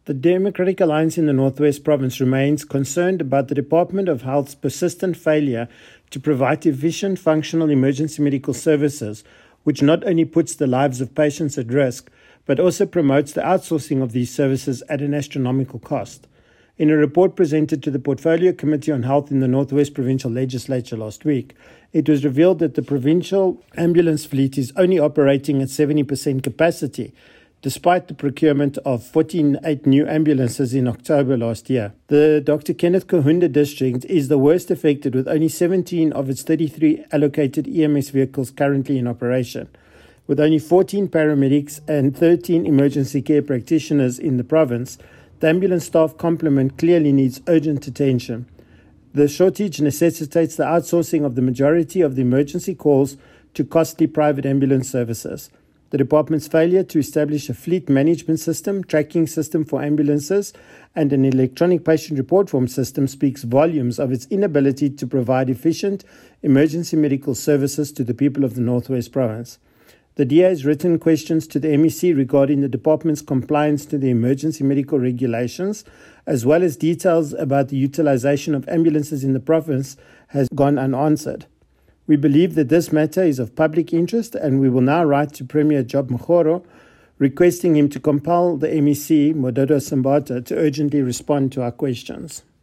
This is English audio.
The Democratic Alliance in the Northwest Province remains concerned about the Department of Health's persistent failure to provide efficient, functional emergency medical services, which not only puts the lives of patients at risk, but also promotes the outsourcing of these services at an astronomical cost. In a report presented to the Portfolio Committee on Health in the Northwest Provincial Legislature last week, it was revealed that the provincial ambulance fleet is only operating at 70% capacity, despite the procurement of 48 new ambulances in October last year. The Dr. Kenneth Kahunda district is the worst affected, with only 17 of its 33 allocated EMS vehicles currently in operation. With only 14 paramedics and 13 emergency care practitioners in the province, the ambulance staff complement clearly needs urgent attention. The shortage necessitates the outsourcing of the majority of the emergency calls to costly private ambulance services. The department's failure to establish a fleet management system, tracking system for ambulances, and an electronic patient report form system speaks volumes of its inability to provide efficient emergency medical services to the people of the Northwest Province. The DA has written questions to the MEC regarding the department's compliance to the emergency medical regulations, as well as details about the utilization of ambulances in the province has gone unanswered. We believe that this matter is of public interest, and we will now write to Premier Job Mokgoro requesting him to compel the MEC, Mododo Sambata, to urgently respond to our questions.